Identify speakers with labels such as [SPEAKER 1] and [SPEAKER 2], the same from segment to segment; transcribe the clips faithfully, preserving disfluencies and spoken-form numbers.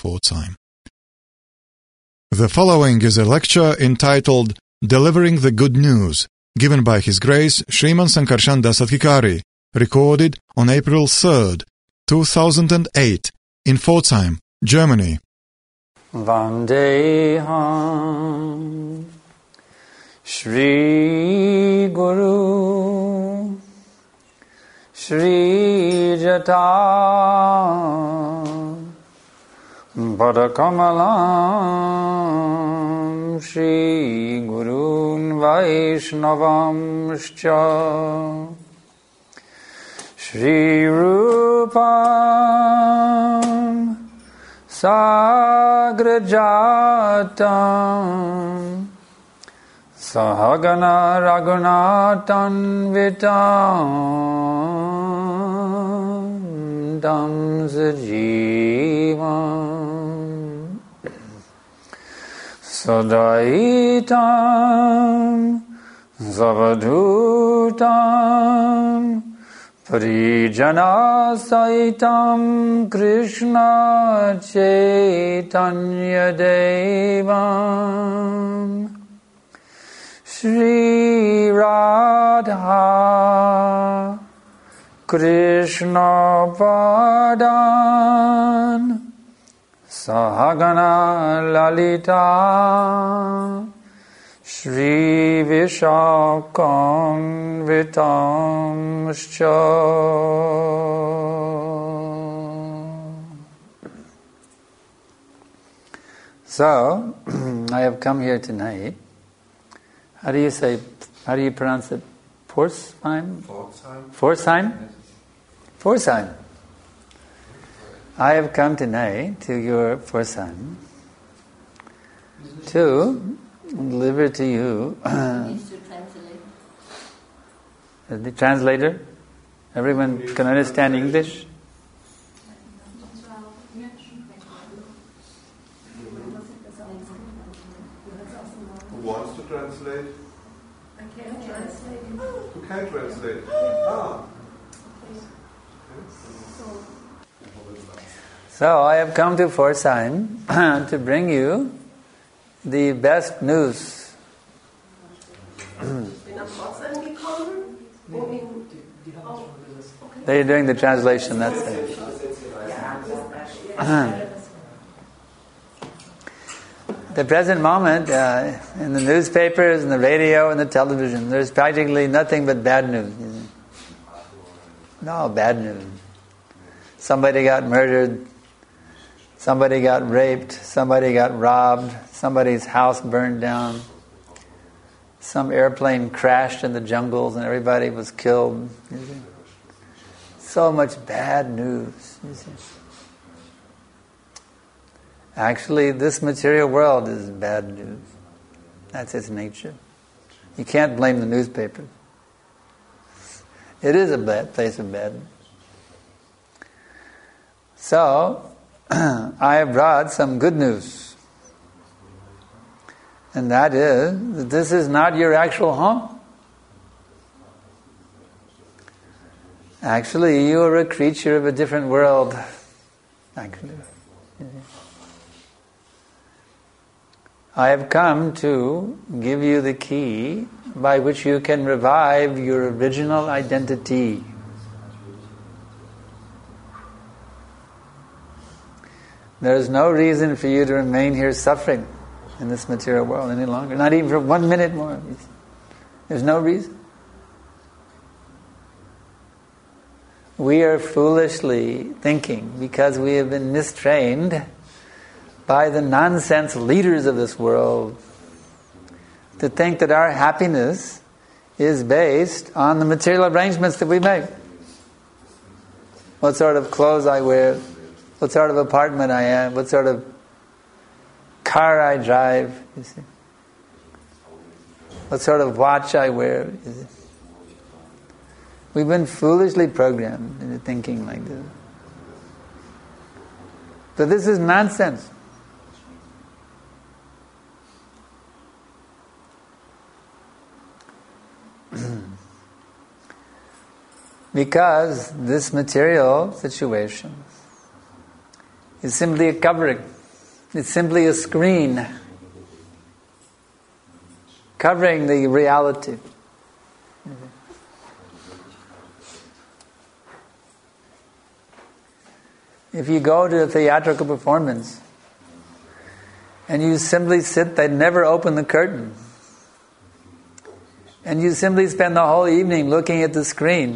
[SPEAKER 1] Pforzheim. The following is a lecture entitled Delivering the Good News, given by His Grace Sriman Sankarshan Das Adhikari, recorded on April third, two thousand eight, in Pforzheim, Germany.
[SPEAKER 2] Vandeham Shri Guru Shri Jata Padakamalam Shri Gurun Vaishnavamscha Shri Rupam Sagrajatam Sahagana Raghunatan Vitam Dam Sajivam Sadaitam Zavadutam Parijana Saitam Krishna Chaitanya Devam Shri Radha Krishna Padan Sahagana Lalita Shri Vishakam Vitamscha. So, I have come here tonight. How do you say, how do you pronounce it? Pforzheim?
[SPEAKER 3] Pforzheim.
[SPEAKER 2] Pforzheim? Pforzheim. I have come tonight to your Pforzheim to deliver to you the translator. Everyone can understand English?
[SPEAKER 3] Who wants to translate?
[SPEAKER 4] I can't translate.
[SPEAKER 3] Who can translate? Ah.
[SPEAKER 2] So I have come to Pforzheim to bring you the best news. They're doing the translation, that's it. The present moment, uh, in the newspapers, and the radio, and the television, there's practically nothing but bad news. No, bad news. Somebody got murdered. Somebody got raped. Somebody got robbed. Somebody's house burned down. Some airplane crashed in the jungles and everybody was killed. So much bad news. Actually, this material world is bad news. That's its nature. You can't blame the newspaper. It is a bad place of bad. So, I have brought some good news. And that is that this is not your actual home. Actually, you are a creature of a different world. Actually. I have come to give you the key by which you can revive your original identity. There is no reason for you to remain here suffering in this material world any longer. Not even for one minute more. There's no reason. We are foolishly thinking, because we have been mistrained by the nonsense leaders of this world, to think that our happiness is based on the material arrangements that we make. What sort of clothes I wear, what sort of apartment I have, what sort of car I drive, you see. What sort of watch I wear, you see. We've been foolishly programmed into thinking like this. But this is nonsense. Because this material situation is simply a covering. It's simply a screen covering the reality. If you go to a theatrical performance and you simply sit there, never open the curtain, and you simply spend the whole evening looking at the screen,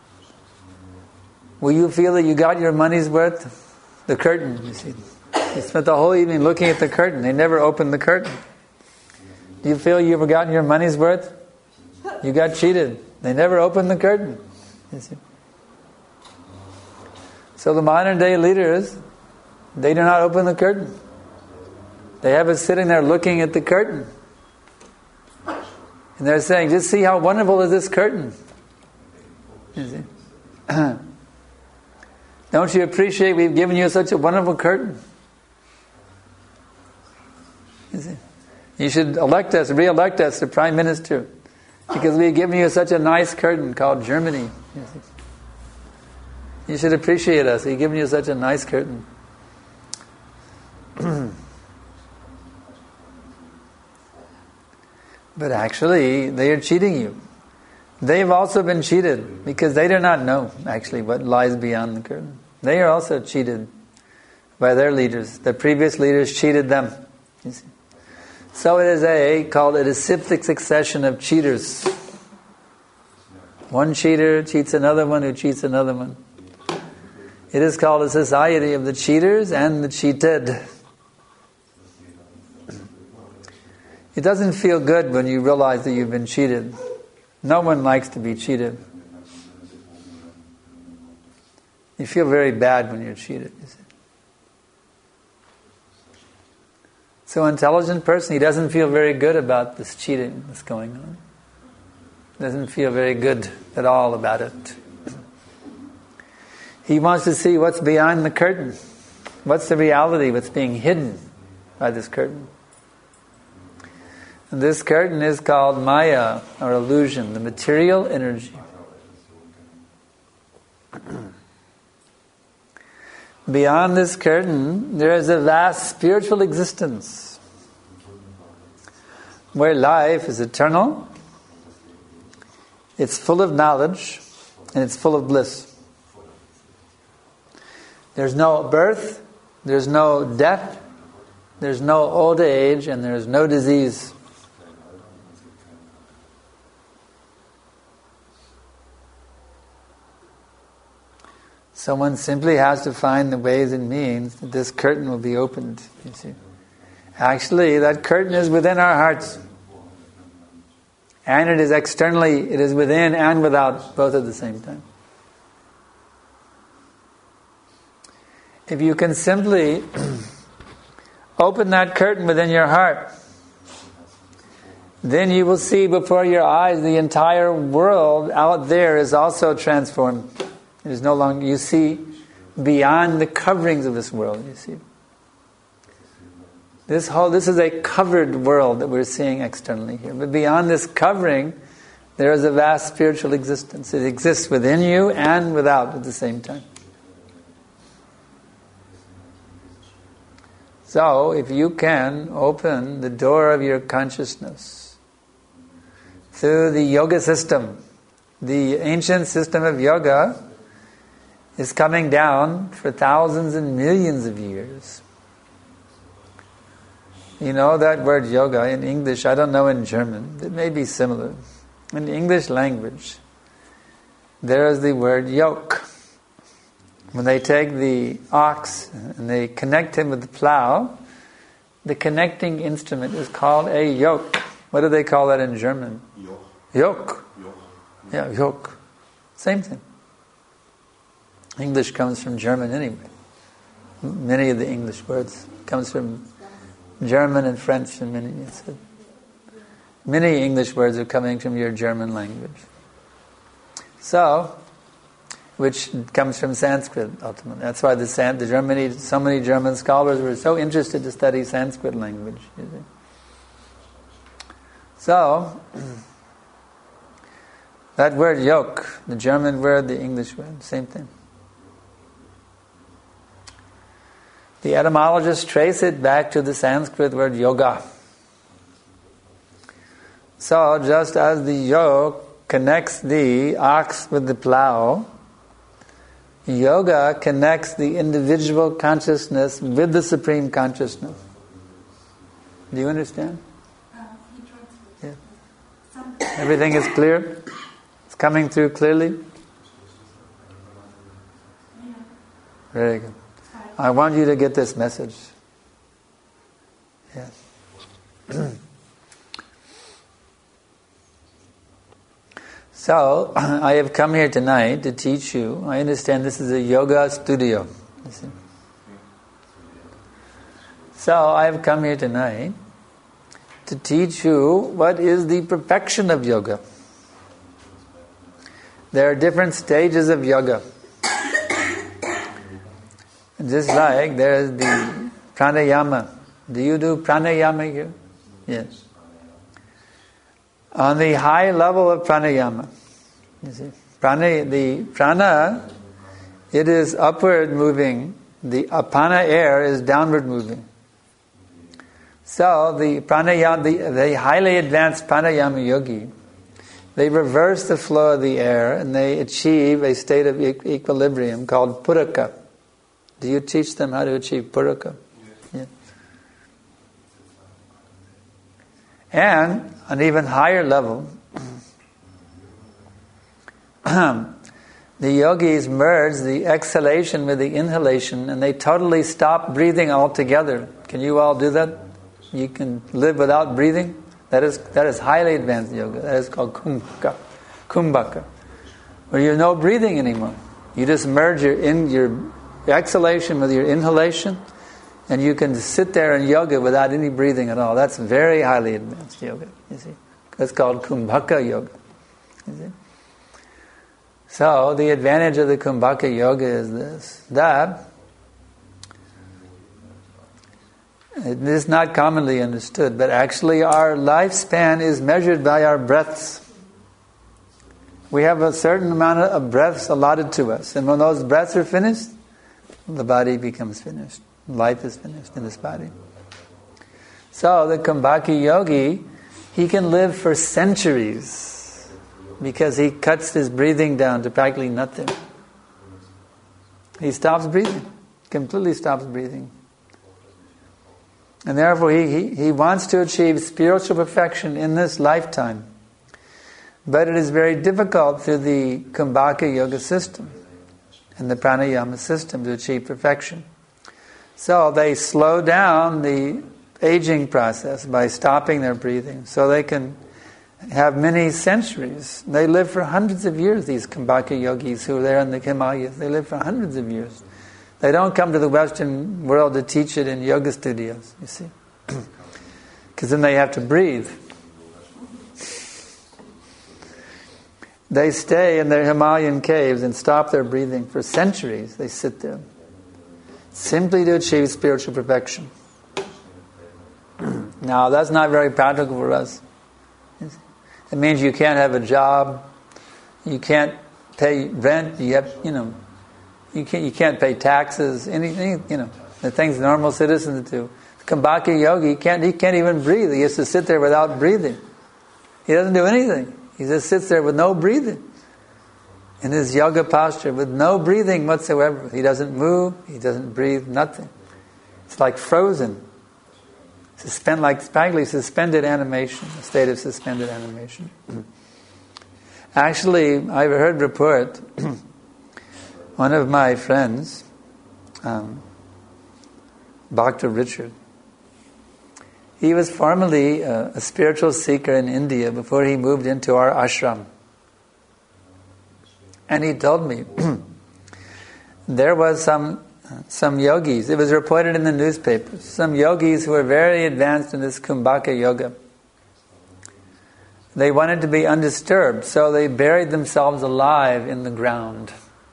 [SPEAKER 2] will you feel that you got your money's worth? The curtain, you see. You spent the whole evening looking at the curtain. They never opened the curtain. Do you feel you've gotten your money's worth? You got cheated. They never opened the curtain. You see. So the modern day leaders, they do not open the curtain. They have us sitting there looking at the curtain. And they're saying, just see how wonderful is this curtain. You see. Don't you appreciate we've given you such a wonderful curtain? You see. You should elect us, re-elect us to Prime Minister, because we've given you such a nice curtain called Germany. You see. You should appreciate us. We've given you such a nice curtain. But actually, they are cheating you. They've also been cheated because they do not know actually what lies beyond the curtain. They are also cheated by their leaders. The previous leaders cheated them. You see. So it is a called a disciplic succession of cheaters. One cheater cheats another one who cheats another one. It is called a society of the cheaters and the cheated. It doesn't feel good when you realize that you've been cheated. No one likes to be cheated. You feel very bad when you're cheated. You see. So an intelligent person, he doesn't feel very good about this cheating that's going on. Doesn't feel very good at all about it. He wants to see what's behind the curtain. What's the reality, what's being hidden by this curtain. And this curtain is called Maya, or illusion, the material energy. Beyond this curtain, there is a vast spiritual existence where life is eternal, it's full of knowledge, and it's full of bliss. There's no birth, there's no death, there's no old age, and there's no disease. Someone simply has to find the ways and means that this curtain will be opened, you see. Actually, that curtain is within our hearts. And it is externally, it is within and without, both at the same time. If you can simply open that curtain within your heart, then you will see before your eyes the entire world out there is also transformed. It is no longer, you see beyond the coverings of this world, you see. This whole, this is a covered world that we're seeing externally here. But beyond this covering, there is a vast spiritual existence. It exists within you and without at the same time. So, if you can open the door of your consciousness through the yoga system, the ancient system of yoga is coming down for thousands and millions of years. You know that word yoga in English, I don't know in German, it may be similar. In the English language, there is the word yoke. When they take the ox and they connect him with the plow, the connecting instrument is called a yoke. What do they call that in German?
[SPEAKER 3] Yoke.
[SPEAKER 2] Yoke.
[SPEAKER 3] Yoke.
[SPEAKER 2] Yeah, yoke. Same thing. English comes from German anyway. Many of the English words comes from German and French, and many many English words are coming from your German language. So, which comes from Sanskrit ultimately. That's why the, San, the Germany, so many German scholars were so interested to study Sanskrit language. You see. So, that word yoke, the German word, the English word, same thing. The etymologists trace it back to the Sanskrit word yoga. So, just as the yoke connects the ox with the plow, yoga connects the individual consciousness with the Supreme Consciousness. Do you understand?
[SPEAKER 4] Uh, he tried to.
[SPEAKER 2] Yeah.
[SPEAKER 4] Some,
[SPEAKER 2] Everything is clear? It's coming through clearly?
[SPEAKER 4] yeah.
[SPEAKER 2] Very good. I want you to get this message. Yes. So, I have come here tonight to teach you. I understand this is a yoga studio. You see? So, I have come here tonight to teach you what is the perfection of yoga. There are different stages of yoga. Just like there is the pranayama. Do you do pranayama here? Yes. On the high level of pranayama, you see, prana, the prana, it is upward moving. The apana air is downward moving. So the pranayama, the, the highly advanced pranayama yogi, they reverse the flow of the air and they achieve a state of e- equilibrium called puraka. Do you teach them how to achieve puraka? Yes. Yeah. And an even higher level, the yogis merge the exhalation with the inhalation and they totally stop breathing altogether. Can you all do that? You can live without breathing? That is that is highly advanced yoga. That is called kumbhaka. Kumbhaka. Where you have no breathing anymore. You just merge your in your exhalation with your inhalation, and you can sit there in yoga without any breathing at all. That's very highly advanced yoga, you see. That's called kumbhaka yoga. You see? So the advantage of the kumbhaka yoga is this, that it is not commonly understood, but actually our lifespan is measured by our breaths. We have a certain amount of breaths allotted to us, and when those breaths are finished, the body becomes finished. Life is finished in this body. So the kumbhaka yogi, he can live for centuries because he cuts his breathing down to practically nothing. He stops breathing, completely stops breathing. And therefore he, he, he wants to achieve spiritual perfection in this lifetime. But it is very difficult through the kumbhaka yoga system and the pranayama system to achieve perfection. So they slow down the aging process by stopping their breathing so they can have many centuries. They live for hundreds of years, these kumbhaka yogis who are there in the Himalayas. They live for hundreds of years. They don't come to the Western world to teach it in yoga studios, you see. Because then they have to breathe. They stay in their Himalayan caves and stop their breathing for centuries. They sit there simply to achieve spiritual perfection. Now, that's not very practical for us. It means you can't have a job, you can't pay rent, you have, you know, you can't you can't pay taxes, anything, you know, the things normal citizens do. The kumbhaka yogi, he can't he can't even breathe. He has to sit there without breathing. He doesn't do anything. He just sits there with no breathing. In his yoga posture, with no breathing whatsoever. He doesn't move, he doesn't breathe, nothing. It's like frozen. Suspend, like practically suspended animation, a state of suspended animation. Actually, I've heard report, one of my friends, um, Doctor Richard, he was formerly a, a spiritual seeker in India before he moved into our ashram. And he told me there was some some yogis, it was reported in the newspapers, some yogis who were very advanced in this kumbhaka yoga. They wanted to be undisturbed, so they buried themselves alive in the ground.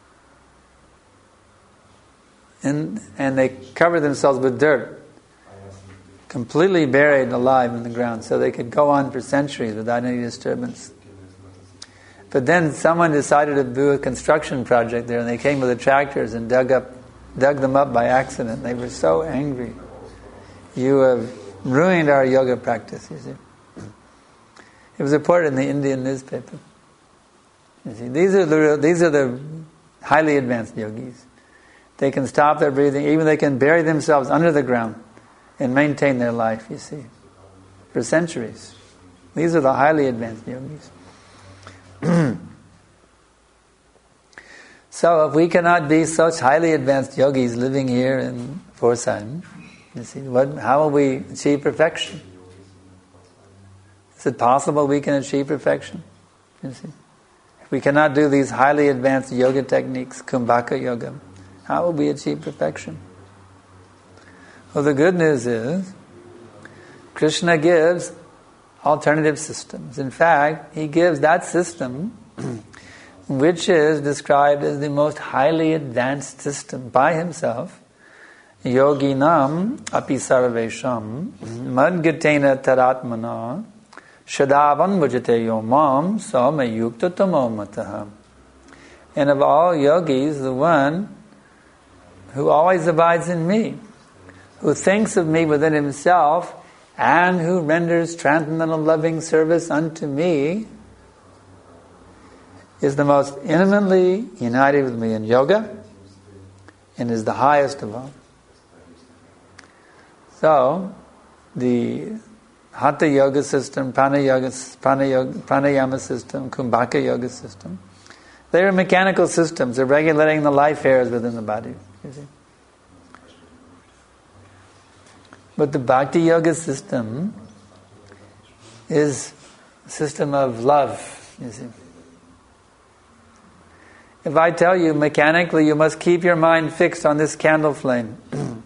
[SPEAKER 2] And, and they covered themselves with dirt. Completely buried alive in the ground, so they could go on for centuries without any disturbance. But then someone decided to do a construction project there, and they came with the tractors and dug up dug them up by accident. They were so angry. You have ruined our yoga practice, you see. It was reported in the Indian newspaper. You see, these are the these are the highly advanced yogis. They can stop their breathing, even they can bury themselves under the ground and maintain their life, you see, for centuries. These are the highly advanced yogis. So if we cannot be such highly advanced yogis living here in Forsheim, you see, what, how will we achieve perfection? Is it possible we can achieve perfection? You see, if we cannot do these highly advanced yoga techniques, Kumbhaka Yoga, how will we achieve perfection? Well, the good news is Krishna gives alternative systems. In fact, he gives that system which is described as the most highly advanced system by himself. Yoginam api sarvesham madgatena taratmana shadavan bhajate yomam samayukta tamo mataha. And of all yogis, the one who always abides in me, who thinks of me within himself, and who renders transcendental loving service unto me, is the most intimately united with me in yoga and is the highest of all. So, the Hatha Yoga system, Prana Yoga, Prana Yoga, Pranayama system, Kumbhaka Yoga system, they are mechanical systems. They're regulating the life airs within the body. You see? But the Bhakti Yoga system is a system of love, you see. If I tell you mechanically you must keep your mind fixed on this candle flame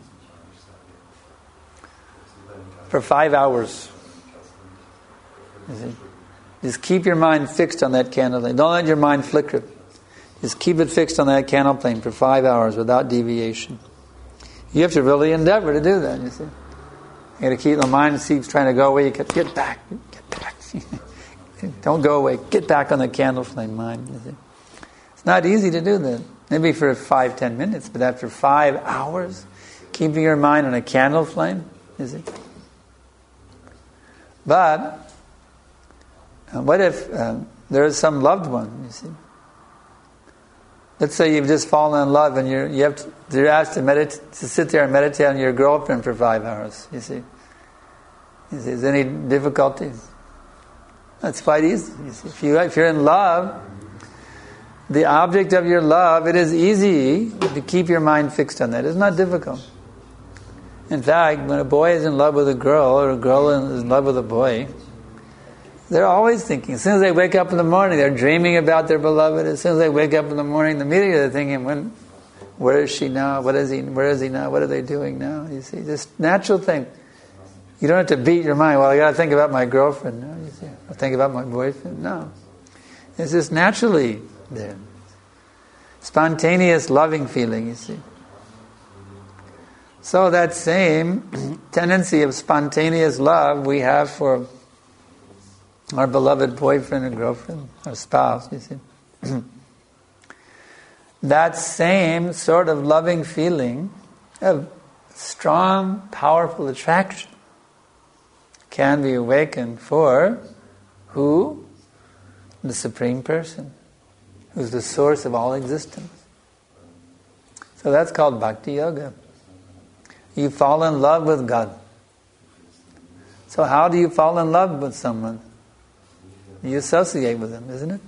[SPEAKER 2] for five hours, you see, just keep your mind fixed on that candle flame. Don't let your mind flicker. Just keep it fixed on that candle flame for five hours without deviation. You have to really endeavor to do that, you see. You got to keep the mind keeps trying to go away. You get, get back, get back. Don't go away. Get back on the candle flame, mind. You see. It's not easy to do that. Maybe for five, ten minutes, but after five hours, keeping your mind on a candle flame, is it? But what if uh, there is some loved one? You see. Let's say you've just fallen in love and you're you have to, you're asked to meditate, to sit there and meditate on your girlfriend for five hours. You see, you see, is there any difficulty? That's quite easy. You see, if you if you're in love, the object of your love, it is easy to keep your mind fixed on that. It's not difficult. In fact, when a boy is in love with a girl or a girl is in love with a boy, they're always thinking. As soon as they wake up in the morning, they're dreaming about their beloved. As soon as they wake up in the morning, immediately they're thinking, "When, where is she now? What is he? Where is he now? What are they doing now?" You see, this natural thing. You don't have to beat your mind. Well, I got to think about my girlfriend now. You see, I think about my boyfriend. No, it's just naturally there. Spontaneous, loving feeling. You see. So that same tendency of spontaneous love we have for our beloved boyfriend or girlfriend or spouse, you see. That same sort of loving feeling of strong, powerful attraction can be awakened for who? The Supreme Person, who's the source of all existence. So that's called Bhakti Yoga. You fall in love with God. So how do you fall in love with someone? You associate with them, isn't it?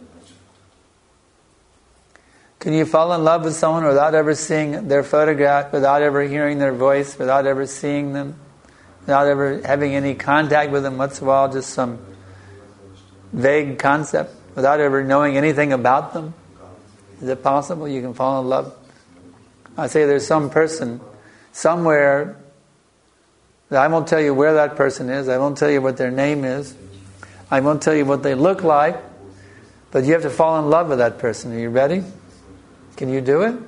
[SPEAKER 2] Can you fall in love with someone without ever seeing their photograph, without ever hearing their voice, without ever seeing them, without ever having any contact with them whatsoever, just some vague concept, without ever knowing anything about them? Is it possible you can fall in love? I say there's some person somewhere, I won't tell you where that person is, I won't tell you what their name is, I won't tell you what they look like, but you have to fall in love with that person. Are you ready? Can you do it?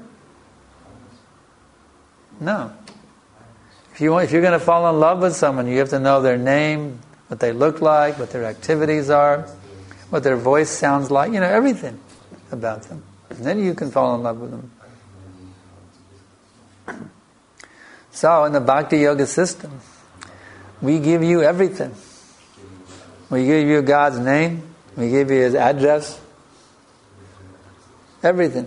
[SPEAKER 2] No. If you want, if you're going to fall in love with someone, you have to know their name, what they look like, what their activities are, what their voice sounds like, you know, everything about them. And then you can fall in love with them. So in the Bhakti Yoga system, we give you everything. We give you God's name, we give you His address, everything.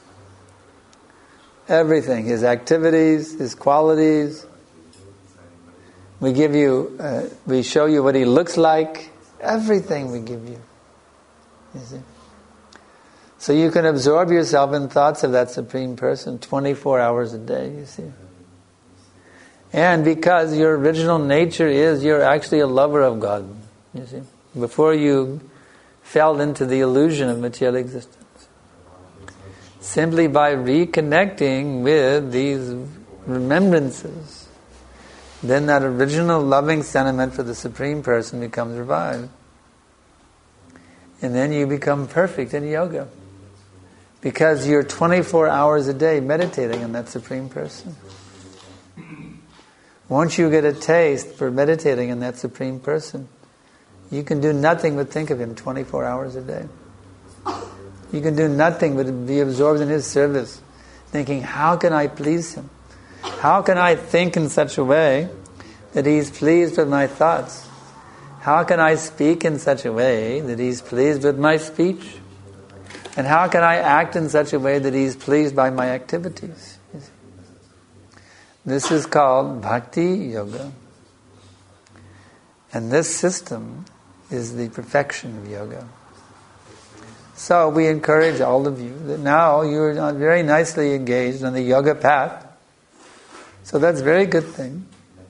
[SPEAKER 2] Everything, His activities, His qualities. We give you, uh, we show you what He looks like. Everything we give you. You see? So you can absorb yourself in thoughts of that Supreme Person twenty-four hours a day, you see. And because your original nature is, you're actually a lover of God, you see. Before you fell into the illusion of material existence. Simply by reconnecting with these remembrances, then that original loving sentiment for the Supreme Person becomes revived. And then you become perfect in yoga. Because you're twenty-four hours a day meditating on that Supreme Person. Once you get a taste for meditating on that Supreme Person, you can do nothing but think of Him twenty-four hours a day. You can do nothing but be absorbed in His service, thinking, how can I please Him? How can I think in such a way that He's pleased with my thoughts? How can I speak in such a way that He's pleased with my speech? And how can I act in such a way that He's pleased by my activities? This is called Bhakti Yoga. And this system is the perfection of yoga. So we encourage all of you that now you're very nicely engaged on the yoga path. So that's a very good thing.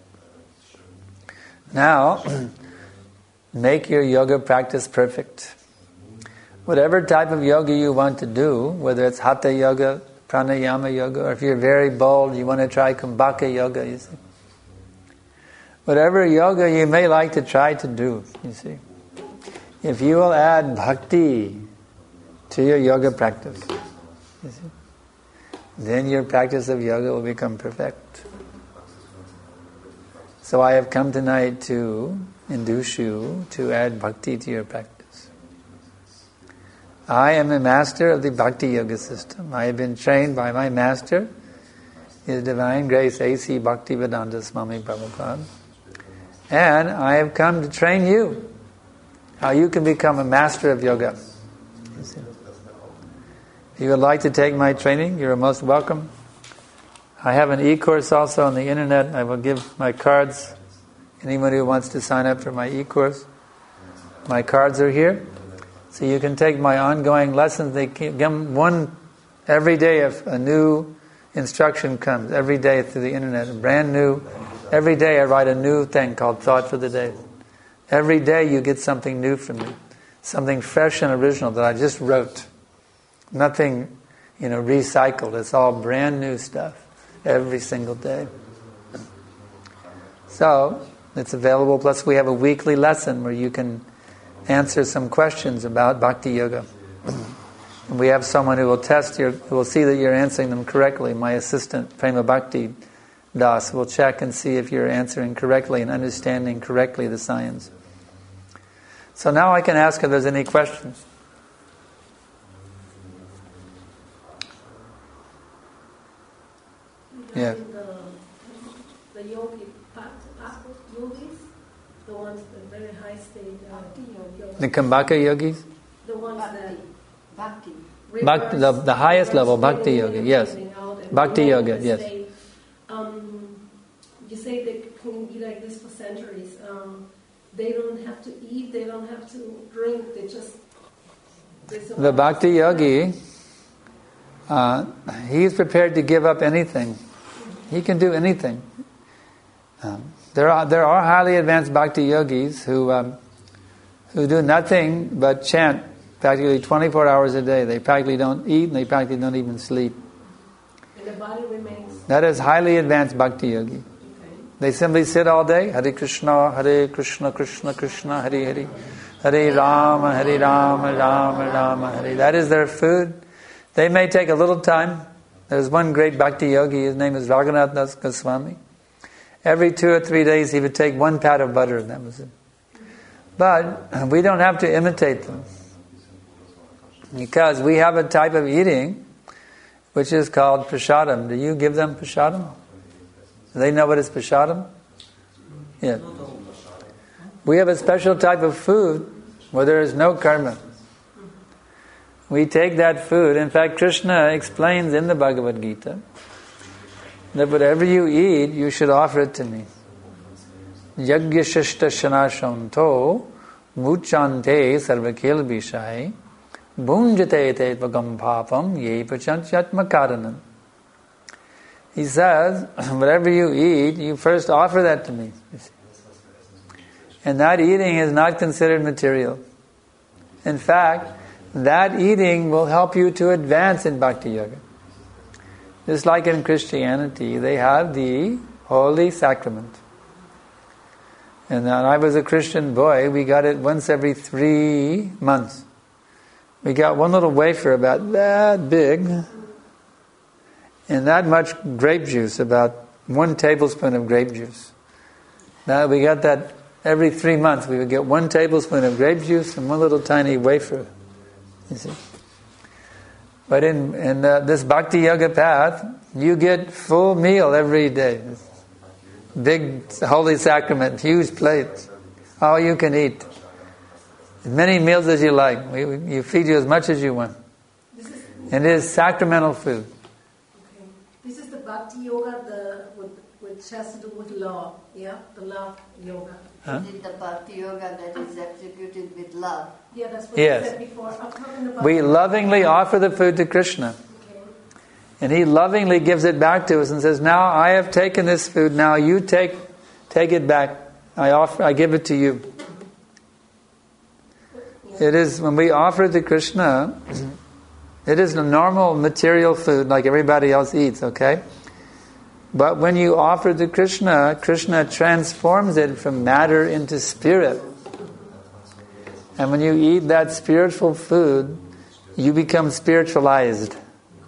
[SPEAKER 2] Now, make your yoga practice perfect. Whatever type of yoga you want to do, whether it's Hatha Yoga, Pranayama Yoga, or if you're very bold, you want to try Kumbhaka Yoga, you see. Whatever yoga you may like to try to do, you see. If you will add bhakti to your yoga practice, you see, then your practice of yoga will become perfect. So I have come tonight to induce you to add bhakti to your practice. I am a master of the Bhakti Yoga system. I have been trained by my master, His Divine Grace A C Bhaktivedanta Swami Prabhupada. And I have come to train you how you can become a master of yoga. If you would like to take my training, you're most welcome. I have an e-course also on the internet. I will give my cards. Anyone who wants to sign up for my e-course, my cards are here. So you can take my ongoing lessons. They give one every day. If a new instruction comes every day through the internet, brand new. Every day I write a new thing called Thought for the Day. Every day you get something new from me, something fresh and original that I just wrote. Nothing, you know, recycled. It's all brand new stuff every single day. So it's available. Plus we have a weekly lesson where you can answer some questions about Bhakti Yoga. And we have someone who will test your, who will see that you're answering them correctly. My assistant, Prema Bhakti Das, will check and see if you're answering correctly and understanding correctly the science. So now I can ask if there's any questions. Yeah.
[SPEAKER 5] The, the yogi, yogis, the ones the very high state Bhakti yoga.
[SPEAKER 2] The Kumbhaka yogis?
[SPEAKER 5] The ones that
[SPEAKER 4] Bhakti.
[SPEAKER 2] Bhakti, the, the highest level, Bhakti Yoga, yes. Bhakti Yoga, yes.
[SPEAKER 5] State, um, you say they can be like this for centuries. Um, they don't have to eat, they don't have to drink, they just...
[SPEAKER 2] The Bhakti Yogi, uh, he is prepared to give up anything. He can do anything. Um, there are there are highly advanced Bhakti Yogis who um, who do nothing but chant practically twenty-four hours a day. They practically don't eat and they practically don't even sleep.
[SPEAKER 5] And the body remains...
[SPEAKER 2] That is highly advanced Bhakti Yogi.
[SPEAKER 5] Okay.
[SPEAKER 2] They simply sit all day, Hare Krishna, Hare Krishna, Krishna Krishna, Hare Hare, Hare Rama, Hare Rama, Rama Rama, Hare. That is their food. They may take a little time. There's one great Bhakti Yogi, his name is Raghunath Das Goswami. Every two or three days he would take one pat of butter, and that was it. But we don't have to imitate them. Because we have a type of eating which is called prasadam. Do you give them prasadam? Do they know what is prasadam? Yeah. We have a special type of food where there is no karma. We take that food. In fact, Krishna explains in the Bhagavad Gita that whatever you eat, you should offer it to me. Yagya shishta shanashanto muchante sarvakel bishai bhunjate te tvagam papam ye pachantyatma karanam. He says, whatever you eat, you first offer that to me. And that eating is not considered material. In fact, that eating will help you to advance in Bhakti Yoga. Just like in Christianity, they have the Holy Sacrament. And when I was a Christian boy, we got it once every three months. We got one little wafer about that big, and that much grape juice, about one tablespoon of grape juice. Now we got that every three months. We would get one tablespoon of grape juice and one little tiny wafer. You see. But in, in uh, this Bhakti Yoga path, you get full meal every day. Big Holy Sacrament, huge plates. All you can eat. As many meals as you like. We, we, you feed you as much as you want.
[SPEAKER 5] This is,
[SPEAKER 2] and it is sacramental food.
[SPEAKER 5] Okay. This is the Bhakti Yoga, the, with, which has to do with love. Yeah? The love yoga.
[SPEAKER 2] Huh?
[SPEAKER 6] Is it the Bhakti Yoga that is executed with love?
[SPEAKER 5] Yeah, that's what
[SPEAKER 2] Yes.
[SPEAKER 5] you said before. I'm talking about
[SPEAKER 2] We lovingly offer the food to Krishna.
[SPEAKER 5] Okay.
[SPEAKER 2] And He lovingly gives it back to us and says, now I have taken this food, now you take take it back. I offer, I give it to you. It is, when we offer it to Krishna, it is a normal material food like everybody else eats, okay? But when you offer to Krishna, Krishna transforms it from matter into spirit. And when you eat that spiritual food, you become spiritualized.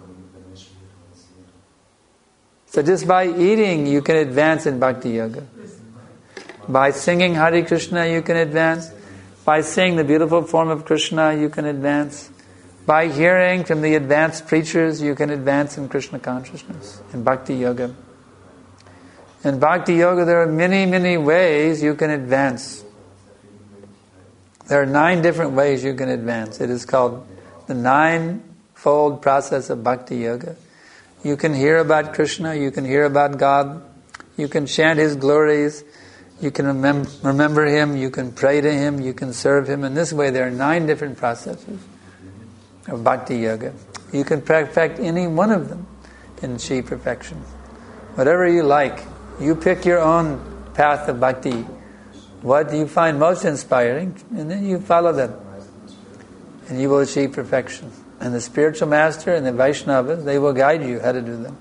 [SPEAKER 2] So just by eating, you can advance in Bhakti Yoga. By singing Hare Krishna, you can advance. By seeing the beautiful form of Krishna, you can advance. By hearing from the advanced preachers, you can advance in Krishna consciousness, in Bhakti Yoga. In Bhakti Yoga, there are many, many ways you can advance. There are nine different ways you can advance. It is called the nine-fold process of Bhakti Yoga. You can hear about Krishna, you can hear about God, you can chant His glories, you can remem- remember Him, you can pray to Him, you can serve Him. In this way, there are nine different processes of Bhakti Yoga. You can perfect any one of them and achieve perfection. Whatever you like, you pick your own path of Bhakti. What you find most inspiring, and then you follow them. And you will achieve perfection. And the spiritual master and the Vaishnavas, they will guide you how to do them.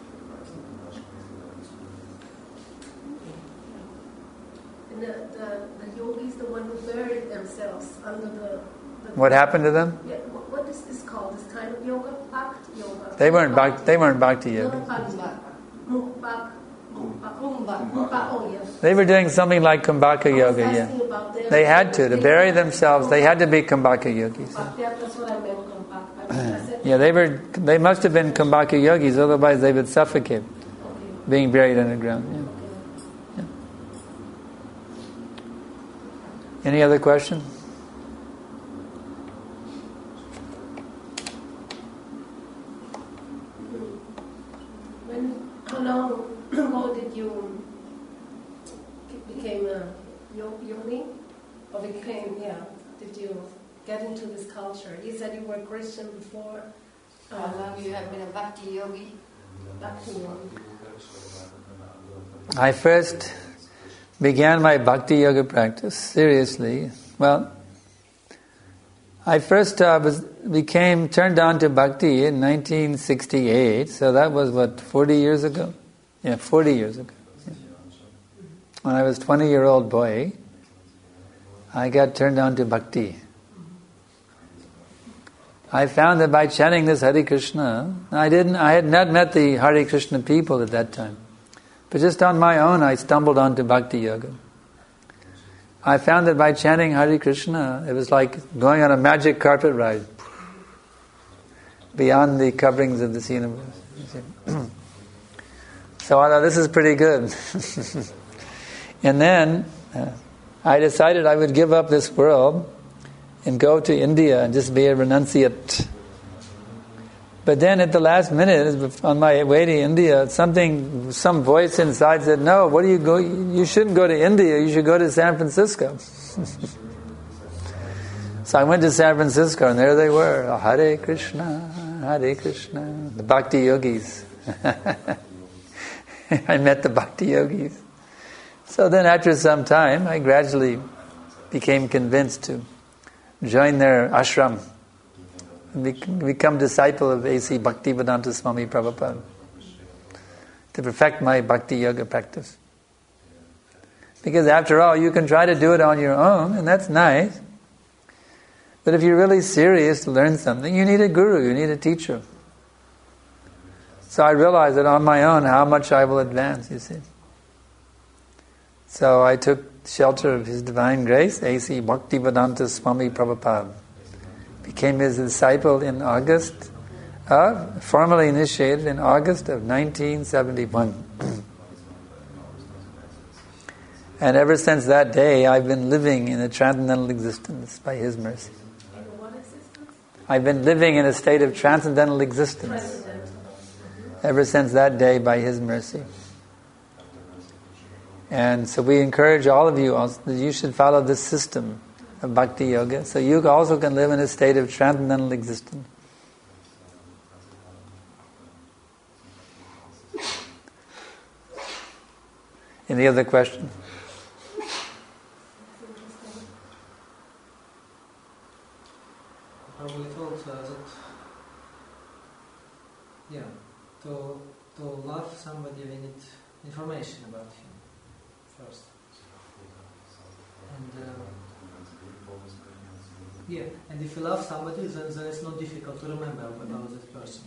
[SPEAKER 5] And the, the, the yogis, the one who buried themselves under the... the
[SPEAKER 2] What happened to them?
[SPEAKER 5] Yeah, what, what is this called? This kind of yoga? Bhakti yoga?
[SPEAKER 2] They weren't bhakti, they weren't bhakti
[SPEAKER 5] No,
[SPEAKER 2] yoga.
[SPEAKER 5] Bhakti. Mukbak. Mukbak. Mukbak. Oh, yes.
[SPEAKER 2] They were doing something like Kumbhaka yoga,
[SPEAKER 5] I was
[SPEAKER 2] yeah.
[SPEAKER 5] asking about them.
[SPEAKER 2] They had to, to bury themselves, they had to be Kumbhaka yogis.
[SPEAKER 5] Yeah, that's what I meant, Kumbhak. I said,
[SPEAKER 2] Yeah, they were. They must have been Kumbhaka yogis, otherwise they would suffocate,
[SPEAKER 5] okay.
[SPEAKER 2] being buried underground. Yeah. Yeah. Any other questions?
[SPEAKER 5] When, how long ago did you became a yo- yogi? Or became, yeah, did you get into this culture? You said you were Christian before.
[SPEAKER 6] How long you have been a Bhakti Yogi?
[SPEAKER 5] Bhakti yogi.
[SPEAKER 2] I first began my Bhakti Yoga practice seriously. Well, I first uh, was became turned on to Bhakti in nineteen sixty-eight. So that was what, forty years ago? Yeah, forty years ago. Yeah. When I was a twenty-year-old boy, I got turned on to Bhakti. I found that by chanting this Hare Krishna, I didn't. I had not met the Hare Krishna people at that time, but just on my own, I stumbled onto Bhakti Yoga. I found that by chanting Hare Krishna, it was like going on a magic carpet ride. beyond the coverings of this universe. So I thought, this is pretty good. And then uh, I decided I would give up this world and go to India and just be a renunciate. But then at the last minute, on my way to India, something, some voice inside said, no, what do you go, you shouldn't go to India, you should go to San Francisco. So I went to San Francisco and there they were, Hare Krishna, Hare Krishna, the Bhakti Yogis. I met the Bhakti Yogis. So then after some time, I gradually became convinced to join their ashram and become disciple of A C Bhaktivedanta Swami Prabhupada to perfect my Bhakti Yoga practice. Because after all, you can try to do it on your own, and that's nice. But if you're really serious to learn something, you need a guru, you need a teacher. So I realized that on my own, how much I will advance, you see. So I took shelter of His Divine Grace, A C Bhaktivedanta Swami Prabhupada. Became his disciple in August of, formally initiated in August of nineteen seventy-one. And ever since that day, I've been living in a transcendental existence by His mercy.
[SPEAKER 5] In what existence?
[SPEAKER 2] I've been living in a state of transcendental existence.
[SPEAKER 5] Transcendental.
[SPEAKER 2] Ever since that day by His mercy. And so we encourage all of you also that you should follow this system of Bhakti Yoga, so you also can live in a state of transcendental existence. Any other questions?
[SPEAKER 7] Probably told uh, that, yeah, to to love somebody we need information about him first. And uh, yeah, and if you love somebody, then, then it's not difficult to remember about that person.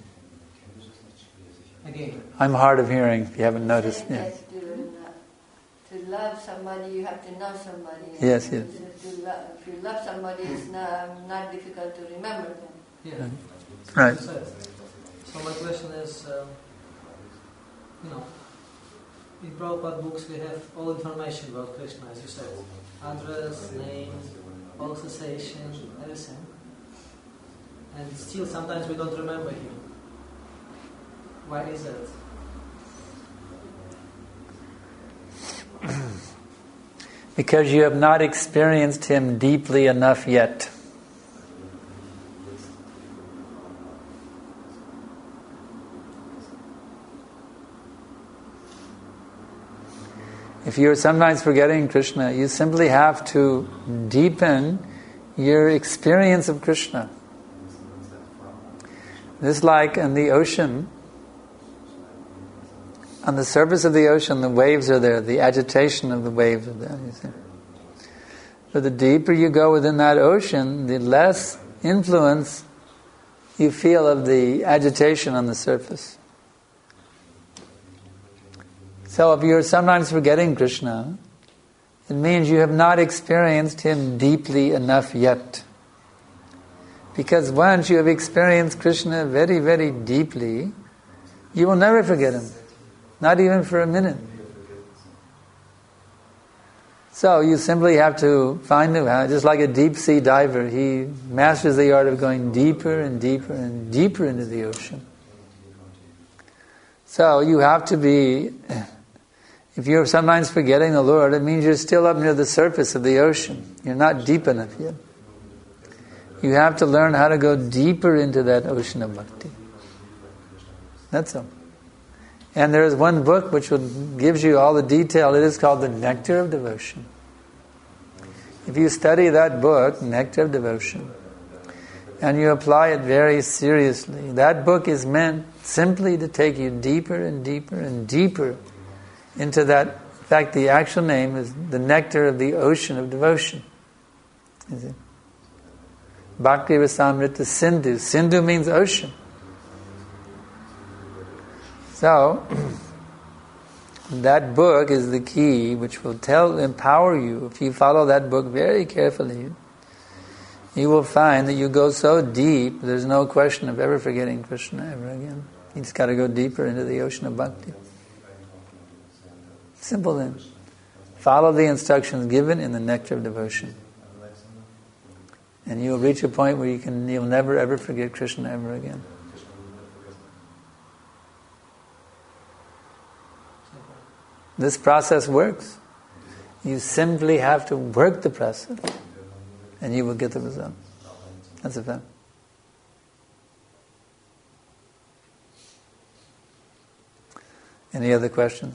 [SPEAKER 7] Again.
[SPEAKER 2] I'm hard of hearing, if you haven't noticed. Yeah.
[SPEAKER 6] Yes, to, to love somebody, you have to know somebody.
[SPEAKER 2] Yes, yes.
[SPEAKER 6] To, to lo- if you love somebody, it's not, not difficult to remember them.
[SPEAKER 7] Yeah.
[SPEAKER 2] Right.
[SPEAKER 7] So, so my question is, uh, you know, in Prabhupada books we have all information about Krishna, as you said. Address, name, all cessation, everything. And still sometimes we don't remember him. Why is that?
[SPEAKER 2] Because you have not experienced Him deeply enough yet. If you're sometimes forgetting Krishna, you simply have to deepen your experience of Krishna. Just like in the ocean, on the surface of the ocean, the waves are there, the agitation of the waves are there, you see. But the deeper you go within that ocean, the less influence you feel of the agitation on the surface. So if you're sometimes forgetting Krishna, it means you have not experienced Him deeply enough yet. Because once you have experienced Krishna very, very deeply, you will never forget Him. Not even for a minute. So you simply have to find Him, just like a deep sea diver. He masters the art of going deeper and deeper and deeper into the ocean. So you have to be, if you're sometimes forgetting the Lord, it means you're still up near the surface of the ocean. You're not deep enough yet. You have to learn how to go deeper into that ocean of bhakti. That's all. And there is one book which will, gives you all the detail. It is called The Nectar of Devotion. If you study that book, Nectar of Devotion, and you apply it very seriously, that book is meant simply to take you deeper and deeper and deeper into that. In fact, the actual name is The Nectar of the Ocean of Devotion. Is it? Bhakti Rasamrita Sindhu. Sindhu means ocean. So, that book is the key which will tell, empower you. If you follow that book very carefully, you will find that you go so deep, there's no question of ever forgetting Krishna ever again. You just got to go deeper into the ocean of bhakti. Simple then. Follow the instructions given in the nectar of devotion. And you will reach a point where you can, you'll never ever forget Krishna ever again. This process works. You simply have to work the process, and you will get the result. That's a fact. Any other questions?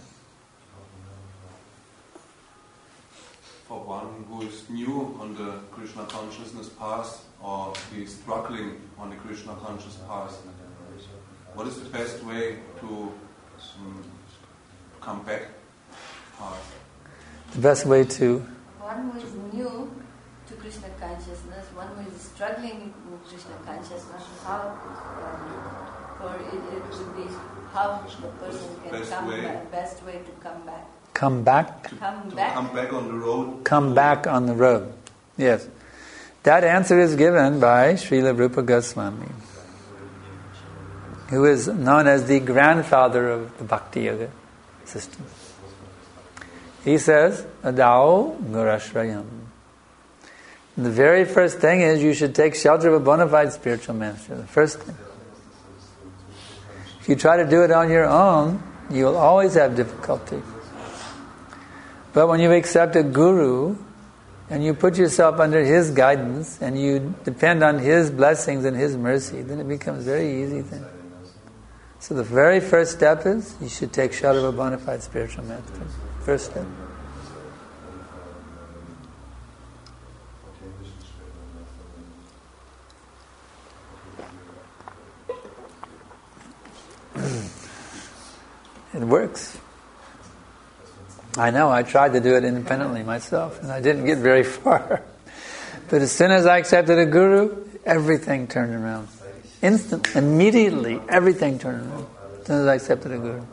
[SPEAKER 3] For one who is new on the Krishna consciousness path, or is struggling on the Krishna conscious path, what is the best way to um, come back path?
[SPEAKER 2] The best way to...
[SPEAKER 6] One who is new to Krishna consciousness, one who is struggling with Krishna consciousness, how um, for it, it would be how the person can
[SPEAKER 3] best
[SPEAKER 6] come
[SPEAKER 3] way.
[SPEAKER 6] back, best way to come back.
[SPEAKER 2] Come back?
[SPEAKER 3] To,
[SPEAKER 6] Come
[SPEAKER 3] to
[SPEAKER 6] back.
[SPEAKER 3] come back on the road.
[SPEAKER 2] Come back on the road. Yes. That answer is given by Srila Rupa Goswami, who is known as the grandfather of the Bhakti Yoga system. He says, Adao Gurashrayam. The very first thing is you should take shelter of a bona fide spiritual master. The first thing. If you try to do it on your own, you will always have difficulty. But when you accept a guru, and you put yourself under his guidance, and you depend on his blessings and his mercy, then it becomes a very easy thing. So the very first step is, you should take shelter of a bona fide spiritual master. First step. It works. I know, I tried to do it independently myself, and I didn't get very far. But as soon as I accepted a guru, everything turned around. Instant, immediately, everything turned around. As soon as I accepted a guru.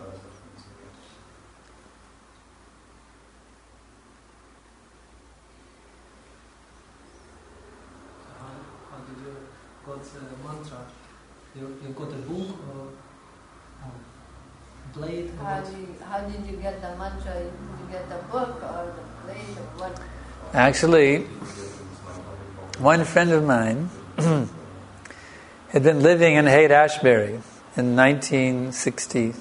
[SPEAKER 7] How, how did you got the mantra? You, you got a book or a blade? Or
[SPEAKER 6] How
[SPEAKER 7] what?
[SPEAKER 6] did, you, how did you get the mantra? Did you get the book or the plate or what?
[SPEAKER 2] Actually, one friend of mine had been living in Haight-Ashbury in nineteen sixty-six,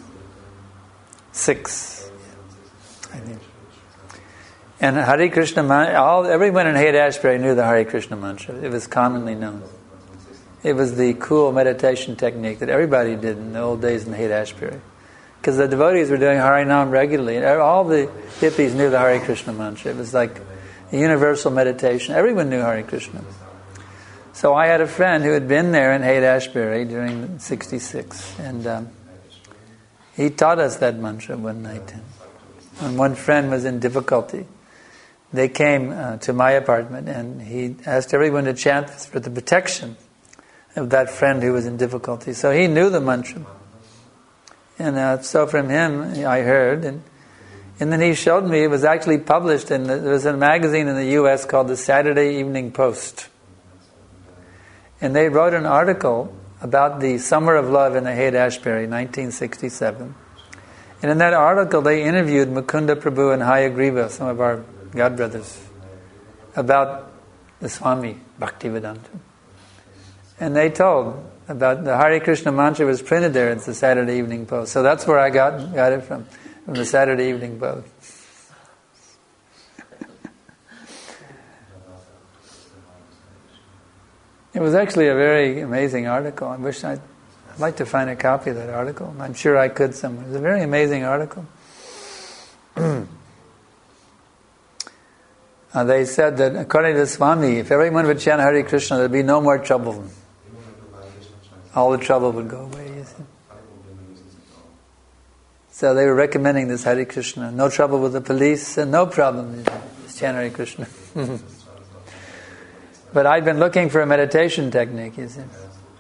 [SPEAKER 2] I think. And Hare Krishna mantra, all everyone in Haight-Ashbury knew the Hare Krishna mantra. It was commonly known. It was the cool meditation technique that everybody did in the old days in Haight-Ashbury. Because the devotees were doing Harinam regularly. And all the hippies knew the Hare Krishna mantra. It was like a universal meditation. Everyone knew Hare Krishna. So I had a friend who had been there in Haight-Ashbury during sixty-six. And um, he taught us that mantra one night. When one friend was in difficulty, they came uh, to my apartment and he asked everyone to chant this for the protection of that friend who was in difficulty. So he knew the mantra. And uh, so from him, I heard, and and then he showed me, it was actually published, in the, there was a magazine in the U S called the Saturday Evening Post. And they wrote an article about the Summer of Love in the Haight-Ashbury, nineteen sixty-seven. And in that article, they interviewed Mukunda Prabhu and Hayagriva, some of our godbrothers, about the Swami Bhaktivedanta. And they told about the Hare Krishna mantra was printed there. It's the Saturday Evening Post. So that's where I got got it from, from the Saturday Evening Post. It was actually a very amazing article. I wish I'd, I'd like to find a copy of that article. I'm sure I could somewhere. It was a very amazing article. uh, they said that according to Swami, if everyone would chant Hare Krishna, there'd be no more trouble. All the trouble would go away, you see. So they were recommending this Hare Krishna. No trouble with the police, and no problem. Just chant Hare Krishna. But I'd been looking for a meditation technique, you see.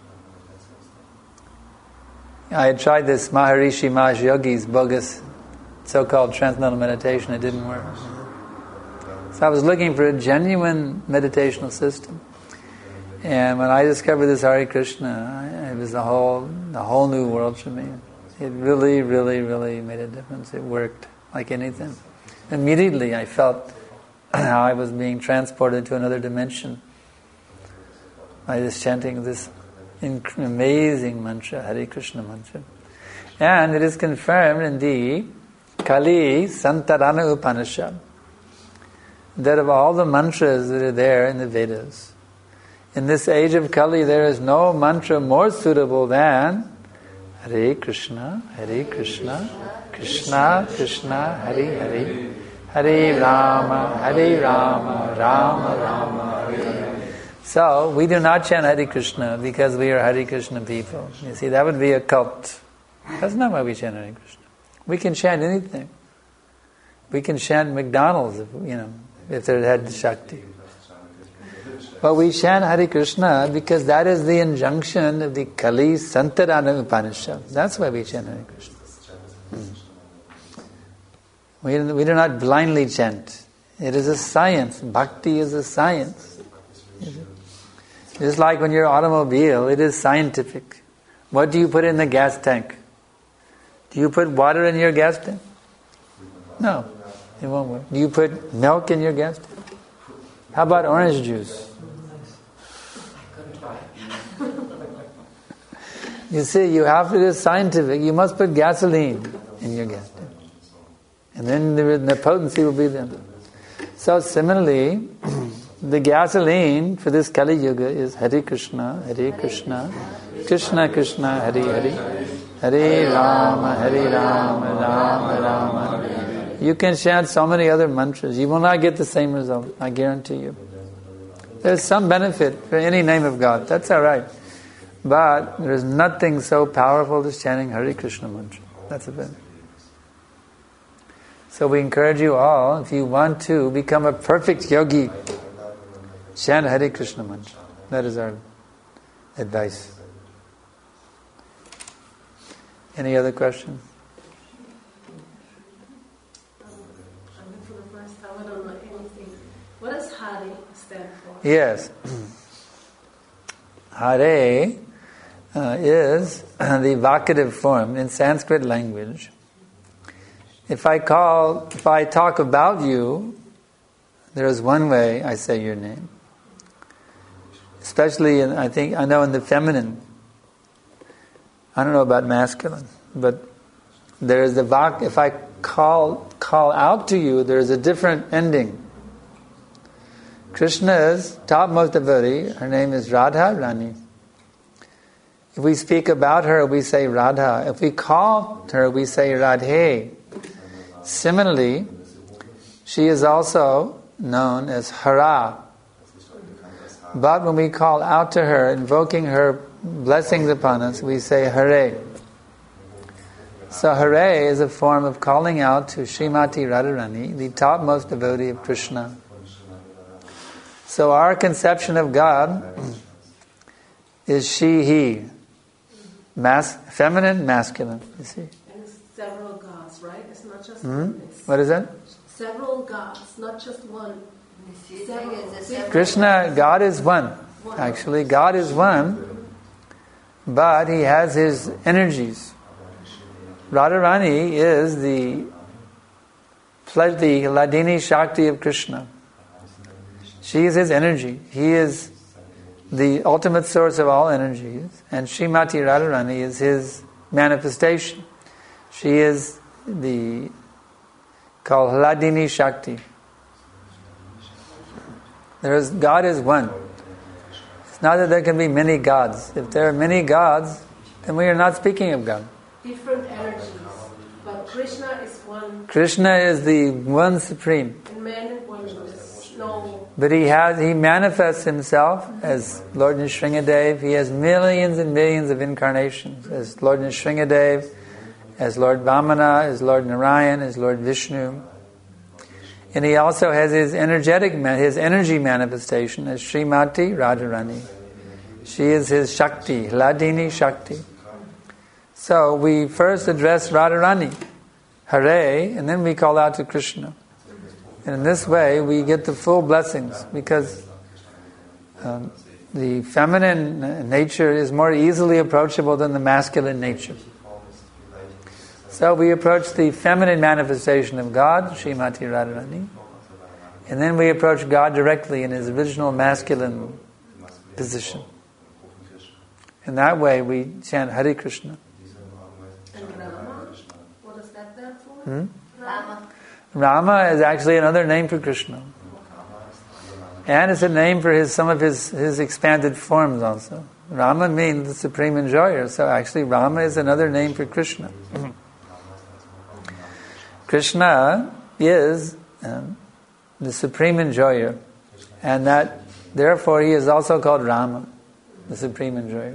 [SPEAKER 2] I had tried this Maharishi Mahesh Yogi's bogus so-called transcendental meditation. It didn't work. So I was looking for a genuine meditational system. And when I discovered this Hare Krishna, it was a whole, a whole new world for me. It really, really, really made a difference. It worked like anything. Immediately I felt how I was being transported to another dimension by this chanting this amazing mantra, Hare Krishna mantra. And it is confirmed in the Kali Santarana Upanishad that of all the mantras that are there in the Vedas, in this age of Kali there is no mantra more suitable than Hare Krishna, Hare Krishna, Krishna Krishna, Hare Hare, Hare Rama, Hare Rama, Rama Rama, Hare Hare. So, we do not chant Hare Krishna because we are Hare Krishna people. You see, that would be a cult. That's not why we chant Hare Krishna. We can chant anything. We can chant McDonald's, if, you know, if there had Shakti. But we chant Hare Krishna because that is the injunction of the Kali Santarana Upanishad. That's why we chant Hare Krishna. Hmm. We, we do not blindly chant. It is a science. Bhakti is a science. Just like when your automobile, it is scientific. What do you put in the gas tank? Do you put water in your gas tank? No, it won't work. Do you put milk in your gas tank? How about orange juice? You see, you have to do scientific. You must put gasoline in your gas tank. And then the, the potency will be there. So similarly, the gasoline for this Kali Yuga is Hare Krishna, Hare Krishna, Krishna Krishna, Hare Hare, Hare Rama, Hare Rama, Rama Rama, Hare Hare. You can chant so many other mantras. You will not get the same result, I guarantee you. There's some benefit for any name of God. That's all right. But there is nothing so powerful as chanting Hare Krishna mantra. That's a benefit. So we encourage you all, if you want to become a perfect yogi, chant Hare Krishna mantra. That is our advice. Any other questions?
[SPEAKER 5] For the first time, I don't know anything. What does Hare stand for?
[SPEAKER 2] Yes. Hare uh, is the vocative form in Sanskrit language. If I call, if I talk about you, there is one way I say your name. Especially in, I think, I know in the feminine. I don't know about masculine, but there is the vak. If I call call out to you, there is a different ending. Krishna's topmost devotee, her name is Radha Rani. If we speak about her, we say Radha. If we call her, we say Radhe. Similarly, she is also known as Hara. But when we call out to her, invoking her blessings upon us, we say Hare. So Hare is a form of calling out to Srimati Radharani, the topmost devotee of Krishna. So our conception of God is she, he. Mas- feminine, masculine, you see.
[SPEAKER 5] And it's several gods, right? It's not just
[SPEAKER 2] Hmm?
[SPEAKER 5] one. It's
[SPEAKER 2] What is that?
[SPEAKER 5] several gods, not just one. Several.
[SPEAKER 2] Krishna, God is one. Actually, God is one, but He has His energies. Radharani is the the Hladini Shakti of Krishna. She is His energy. He is the ultimate source of all energies, and Srimati Radharani is His manifestation. She is the called Hladini Shakti. There is God is one. It's not that there can be many gods. If there are many gods, then we are not speaking of God.
[SPEAKER 5] Different energies, but Krishna is one.
[SPEAKER 2] Krishna is the one supreme.
[SPEAKER 5] And man is one. There's no.
[SPEAKER 2] But he has he manifests himself as Lord Nrsingadev. He has millions and millions of incarnations as Lord Nrsingadev, as Lord Vamana, as Lord Narayan, as Lord Vishnu. And he also has his energetic, his energy manifestation as Srimati Radharani. She is his Shakti, Hladini Shakti. So we first address Radharani, Hare, and then we call out to Krishna. And in this way we get the full blessings, because um, the feminine nature is more easily approachable than the masculine nature. So we approach the feminine manifestation of God, Srimati Radharani, and then we approach God directly in His original masculine position. And that way we chant Hare Krishna.
[SPEAKER 5] And Rama? What is that there for?
[SPEAKER 2] Hmm?
[SPEAKER 6] Rama.
[SPEAKER 2] Rama is actually another name for Krishna. And it's a name for his some of his, his expanded forms also. Rama means the supreme enjoyer, so actually Rama is another name for Krishna. Krishna is um, the supreme enjoyer, and that therefore he is also called Rama, the supreme enjoyer.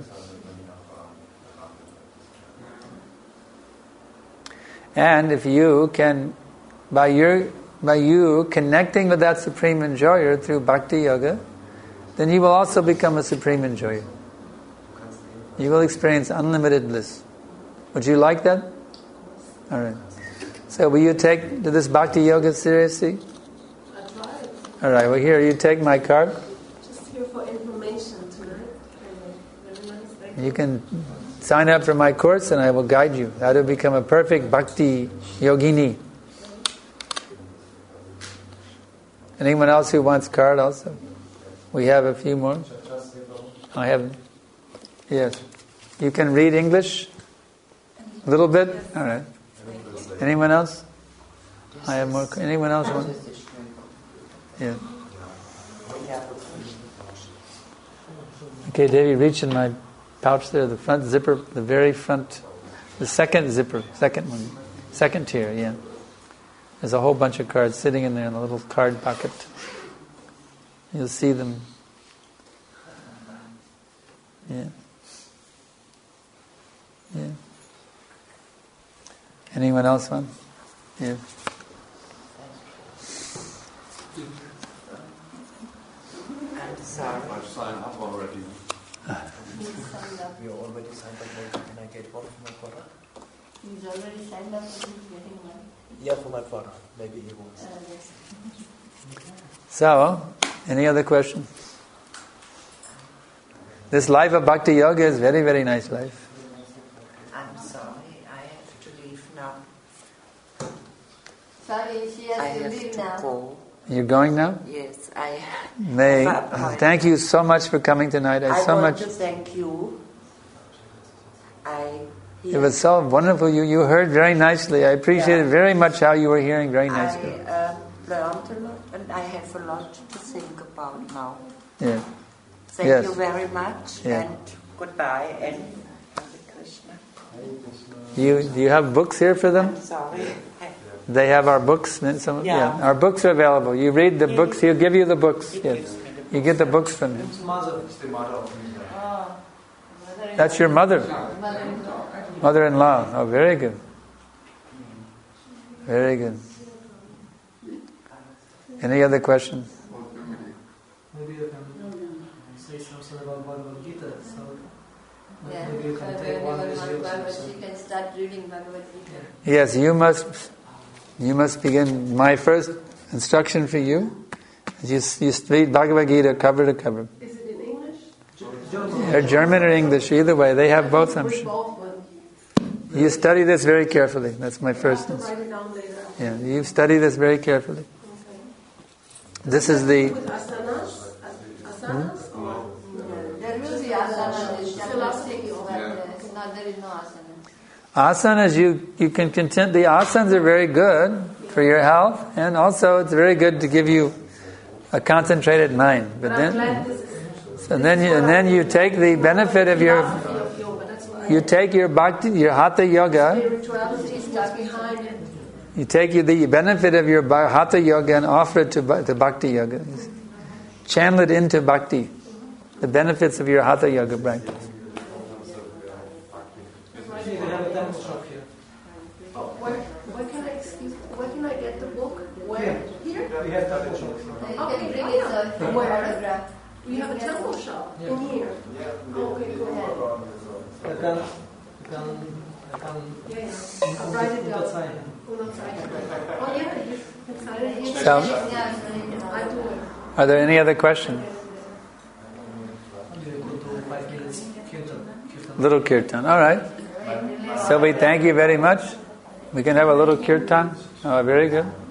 [SPEAKER 2] And if you can, by your by you connecting with that supreme enjoyer through bhakti yoga, then you will also become a supreme enjoyer. You will experience unlimited bliss. Would you like that? All right. So will you take this bhakti yoga seriously?
[SPEAKER 5] I tried.
[SPEAKER 2] All right. Well, here you take my card.
[SPEAKER 5] Just here for information tonight. Very nice. Thank
[SPEAKER 2] You can sign up for my course, and I will guide you how to become a perfect bhakti yogini. Anyone else who wants card also? We have a few more. I have. Yes. You can read English? A little bit? All right. Anyone else? I have more. Anyone else want? Yeah. Okay, Devi, reach in my pouch there, the front zipper, the very front, the second zipper, second one, second tier, yeah. There's a whole bunch of cards sitting in there in a little card pocket. You'll see them. Yeah. Yeah. Anyone else want? Yeah.
[SPEAKER 8] I'm sorry.
[SPEAKER 3] I've signed up already.
[SPEAKER 8] You already signed up. Maybe can I get one for my father?
[SPEAKER 6] He's already signed up, but he's getting one.
[SPEAKER 8] Yeah, for my father. Maybe he wants.
[SPEAKER 6] Uh, yes.
[SPEAKER 2] So, any other question? This life of Bhakti Yoga is very, very nice life.
[SPEAKER 8] I'm sorry. I have to leave now.
[SPEAKER 6] Sorry, she has
[SPEAKER 8] I
[SPEAKER 6] to
[SPEAKER 8] have
[SPEAKER 6] leave
[SPEAKER 8] to
[SPEAKER 6] now.
[SPEAKER 8] go.
[SPEAKER 2] You're going now?
[SPEAKER 8] Yes, I.
[SPEAKER 2] May,
[SPEAKER 8] Bye-bye.
[SPEAKER 2] thank you so much for coming tonight. I,
[SPEAKER 8] I
[SPEAKER 2] so
[SPEAKER 8] want
[SPEAKER 2] much.
[SPEAKER 8] to thank you. I.
[SPEAKER 2] It was so wonderful. You you heard very nicely. I appreciated
[SPEAKER 8] Yeah.
[SPEAKER 2] very much how you were hearing very nicely.
[SPEAKER 8] I uh, learned a lot, and I have a lot to think about now.
[SPEAKER 2] Yeah.
[SPEAKER 8] Thank
[SPEAKER 2] Yes.
[SPEAKER 8] you very much,
[SPEAKER 2] Yeah.
[SPEAKER 8] and goodbye, and Hare Krishna.
[SPEAKER 2] You do you have books here for them?
[SPEAKER 8] I'm sorry.
[SPEAKER 2] They have our books. and Some, yeah.
[SPEAKER 8] Yeah.
[SPEAKER 2] Our books are available. You read the
[SPEAKER 8] He-
[SPEAKER 2] books. He'll give you the books.
[SPEAKER 8] He
[SPEAKER 2] Yes.
[SPEAKER 8] gives me the
[SPEAKER 2] You get the books from him.
[SPEAKER 7] It's mother.
[SPEAKER 6] Oh, mother-in-law.
[SPEAKER 2] That's your mother.
[SPEAKER 6] Mother-in-law.
[SPEAKER 2] Mother-in-law. Oh, very good. Very good. Any other questions?
[SPEAKER 7] Maybe you can say something about Bhagavad Gita. So
[SPEAKER 6] Yeah,
[SPEAKER 7] maybe you
[SPEAKER 6] so
[SPEAKER 7] can
[SPEAKER 6] when
[SPEAKER 7] take
[SPEAKER 6] you
[SPEAKER 7] one
[SPEAKER 6] will
[SPEAKER 7] with
[SPEAKER 6] not
[SPEAKER 7] you.
[SPEAKER 6] Bhagavad, she can start reading Bhagavad Gita.
[SPEAKER 2] Yes, you must. You must begin. My first instruction for you is you, you read Bhagavad Gita cover to cover.
[SPEAKER 5] Is it in English?
[SPEAKER 2] Or German or English, either way. They have both. I'm
[SPEAKER 5] Read
[SPEAKER 2] sure.
[SPEAKER 5] both, but
[SPEAKER 2] You study this very carefully. That's my
[SPEAKER 5] I
[SPEAKER 2] first.
[SPEAKER 5] have to
[SPEAKER 2] ins-
[SPEAKER 5] write it down later.
[SPEAKER 2] Yeah, you study this very carefully.
[SPEAKER 5] Okay.
[SPEAKER 2] This is the.
[SPEAKER 5] With asanas? Asanas? Or no?
[SPEAKER 6] There will be asana. It's chapter
[SPEAKER 5] Philosophy
[SPEAKER 6] six,
[SPEAKER 5] or-
[SPEAKER 6] but uh, no, there is no asana.
[SPEAKER 2] Asanas, you, you can content, the asanas are very good for your health, and also it's very good to give you a concentrated mind. But
[SPEAKER 5] But I'm glad
[SPEAKER 2] then,
[SPEAKER 5] this is.
[SPEAKER 2] so then you, and then you take the benefit of your,
[SPEAKER 5] philosophy of yoga. That's what I
[SPEAKER 2] you take your bhakti, your hatha yoga,
[SPEAKER 5] spirituality is what's behind it.
[SPEAKER 2] you take the benefit of your bha- hatha yoga and offer it to, bha- to bhakti yoga. Channel it into bhakti, the benefits of your hatha yoga practice.
[SPEAKER 7] We have a temple shop here.
[SPEAKER 5] Oh, where, where can I excuse? Where can I get the book? Where? Here?
[SPEAKER 7] We have temple shop.
[SPEAKER 6] You
[SPEAKER 5] Okay,
[SPEAKER 6] can bring
[SPEAKER 5] I
[SPEAKER 6] it
[SPEAKER 5] know.
[SPEAKER 6] uh, for
[SPEAKER 5] Where?
[SPEAKER 6] autograph.
[SPEAKER 5] We have a temple shop in here. Okay, go ahead.
[SPEAKER 7] I can, I can, I can.
[SPEAKER 5] Yeah, yeah. I'll write it down.
[SPEAKER 7] Outside.
[SPEAKER 5] Oh, no, sorry. Oh, yeah. you- it's not in here.
[SPEAKER 2] So,
[SPEAKER 6] Yeah, so you can
[SPEAKER 5] I do it.
[SPEAKER 2] are there any other questions? Little kirtan. All right. So we thank you very much. We can have a little kirtan. Oh, very good.